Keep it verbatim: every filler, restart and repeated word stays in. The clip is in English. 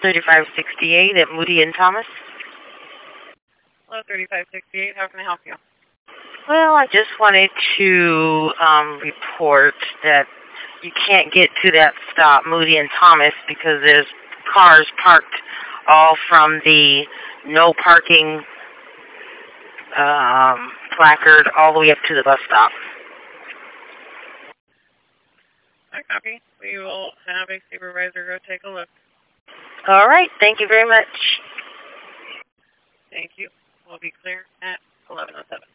thirty-five sixty-eight at Moody and Thomas. Hello, thirty-five sixty-eight. How can I help you? Well, I just wanted to um, report that you can't get to that stop, Moody and Thomas, because there's cars parked all from the no parking um, placard all the way up to the bus stop. I copy. We will have a supervisor go take a look. All right. Thank you very much. Thank you. We'll be clear at eleven oh seven.